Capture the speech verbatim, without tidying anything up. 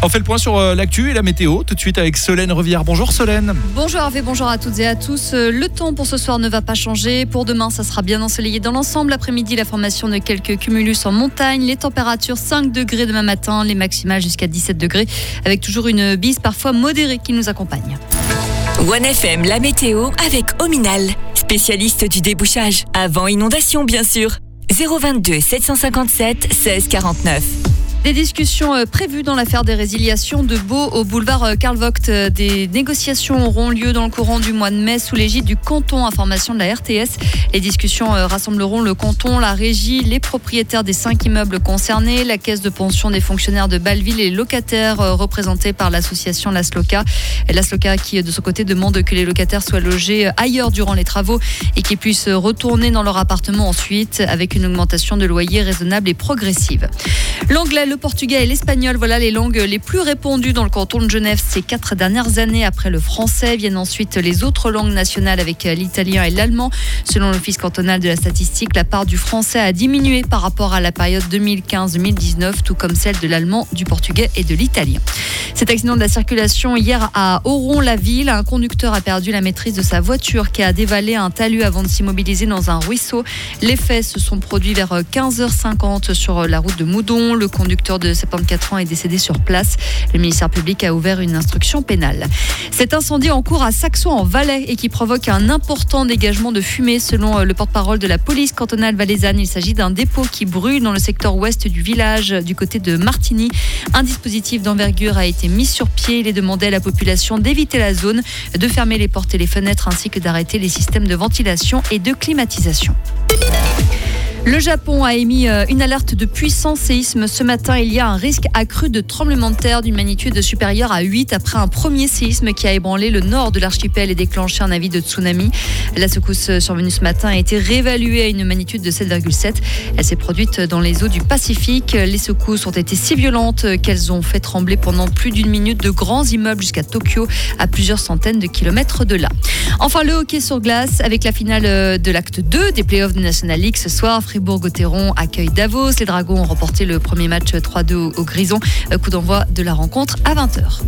On fait le point sur euh, l'actu et la météo tout de suite avec Solène Revière. Bonjour Solène. Bonjour Hervé, bonjour à toutes et à tous. Le temps pour ce soir ne va pas changer. Pour demain, ça sera bien ensoleillé dans l'ensemble. L'après-midi, la formation de quelques cumulus en montagne. Les températures cinq degrés demain matin, les maximales jusqu'à dix-sept degrés, avec toujours une bise parfois modérée qui nous accompagne. One F M, la météo avec Ominal, spécialiste du débouchage. Avant inondation, bien sûr. zéro vingt-deux sept cent cinquante-sept seize quarante-neuf. Des discussions prévues dans l'affaire des résiliations de Baux au boulevard Karl Vogt. Des négociations auront lieu dans le courant du mois de mai sous l'égide du canton, information de la R T S. Les discussions rassembleront le canton, la régie, les propriétaires des cinq immeubles concernés, la caisse de pension des fonctionnaires de Bâle-Ville et les locataires représentés par l'association Lasloca. Lasloca qui, de son côté, demande que les locataires soient logés ailleurs durant les travaux et qu'ils puissent retourner dans leur appartement ensuite avec une augmentation de loyer raisonnable et progressive. L'anglais, le portugais et l'espagnol, voilà les langues les plus répandues dans le canton de Genève ces quatre dernières années. Après le français, viennent ensuite les autres langues nationales avec l'italien et l'allemand. Selon l'Office cantonal de la statistique, la part du français a diminué par rapport à la période deux mille quinze deux mille dix-neuf, tout comme celle de l'allemand, du portugais et de l'italien. Cet accident de la circulation hier à Oron-la-Ville, un conducteur a perdu la maîtrise de sa voiture qui a dévalé un talus avant de s'immobiliser dans un ruisseau. Les faits se sont produits vers quinze heures cinquante sur la route de Moudon. Le conducteur de soixante-quatorze ans est décédé sur place. Le ministère public a ouvert une instruction pénale. Cet incendie en cours à Saxon en Valais et qui provoque un important dégagement de fumée selon le porte-parole de la police cantonale valaisanne. Il s'agit d'un dépôt qui brûle dans le secteur ouest du village du côté de Martigny. Un dispositif d'envergure a été mis sur pied. Il est demandé à la population d'éviter la zone, de fermer les portes et les fenêtres ainsi que d'arrêter les systèmes de ventilation et de climatisation. Le Japon a émis une alerte de puissant séisme. Ce matin, il y a un risque accru de tremblement de terre d'une magnitude supérieure à huit après un premier séisme qui a ébranlé le nord de l'archipel et déclenché un avis de tsunami. La secousse survenue ce matin a été réévaluée à une magnitude de sept virgule sept. Elle s'est produite dans les eaux du Pacifique. Les secousses ont été si violentes qu'elles ont fait trembler pendant plus d'une minute de grands immeubles jusqu'à Tokyo, à plusieurs centaines de kilomètres de là. Enfin, le hockey sur glace avec la finale de l'acte deux des playoffs de National League ce soir. Fribourg-Gotteron accueille Davos. Les Dragons ont remporté le premier match trois deux au Grison. Coup d'envoi de la rencontre à vingt heures.